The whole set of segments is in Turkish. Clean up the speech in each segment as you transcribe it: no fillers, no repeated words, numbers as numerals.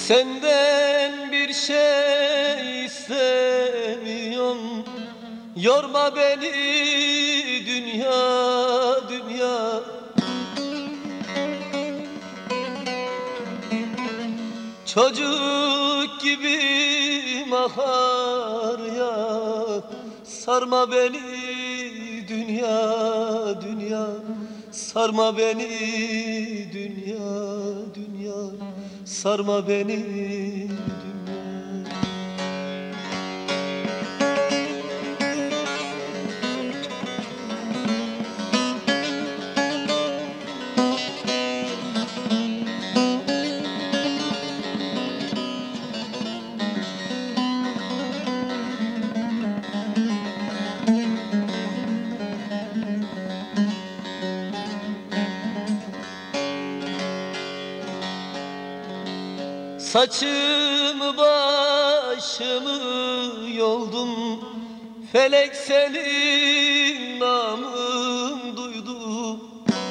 Senden bir şey istemiyorum, yorma beni dünya dünya. Çocuk gibi mahar ya, sarma beni dünya dünya. Sarma beni dünya dünya. Sarma beni dünya. Saçımı başımı yoldum, felek senin namın duydu.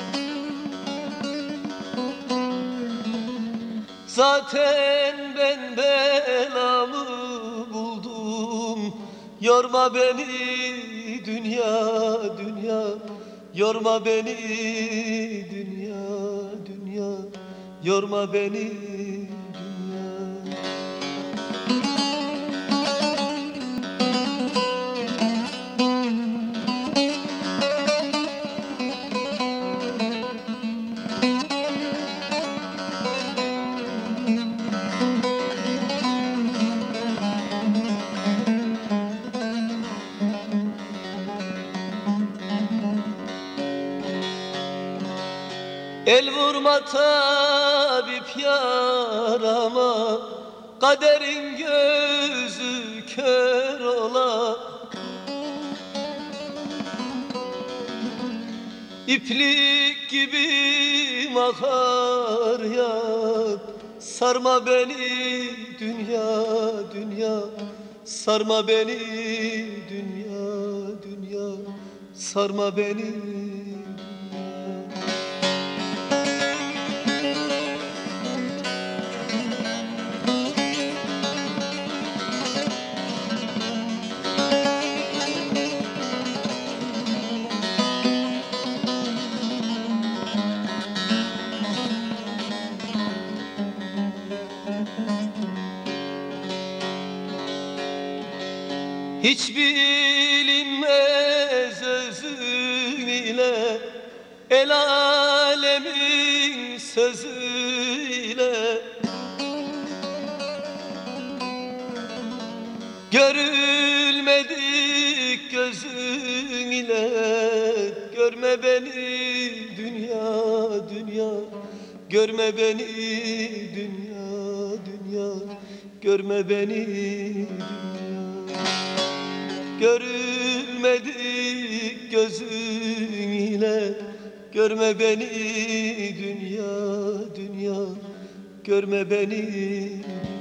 Zaten ben belamı buldum. Yorma beni dünya dünya. Yorma beni dünya dünya. Yorma beni dünya. El vurma tabip yarama, kaderin gözü kör ola. İplik gibi mahar yap, sarma beni dünya dünya. Sarma beni dünya dünya. Sarma beni. Hiç bilinmez özün ile, el alemin sözüyle. Görülmedik gözün ile, görme beni dünya dünya. Görme beni dünya dünya. Görme beni dünya. Görülmedik gözün ile, görme beni dünya dünya. Görme beni.